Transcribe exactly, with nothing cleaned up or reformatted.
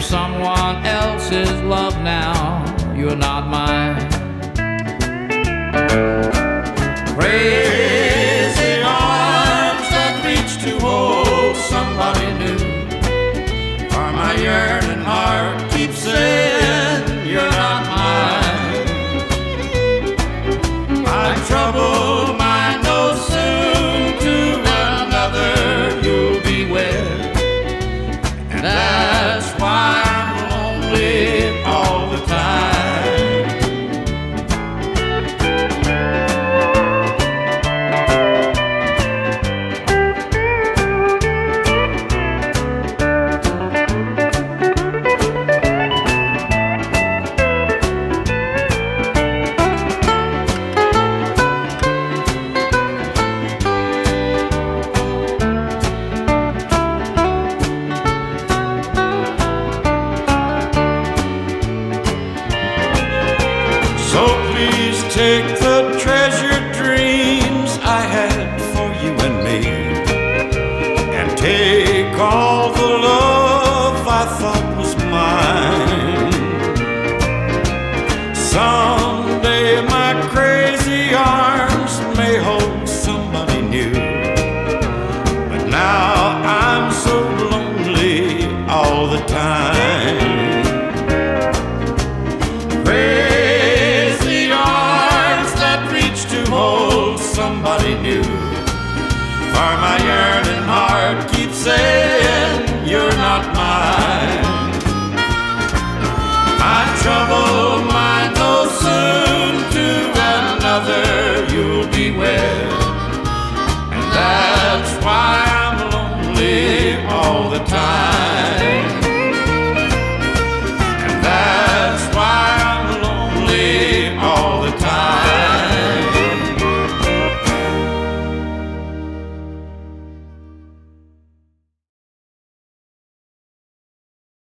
someone else's love now. You're not mine. Crazy arms that reach to hold somebody new. For my yearning heart keeps saying you're not mine. My troubled mind knows soon to another you'll be wed. And that's why I'm lonely all the time. So please take the treasured dreams I had for you and me, and take all the love I thought was mine. Someday my crazy arms may hold somebody new, but now I'm so lonely all the time. Hold somebody new. For my yearning heart keeps saying you're not mine. My troubled mind knows soon to another you'll be wed. And that's why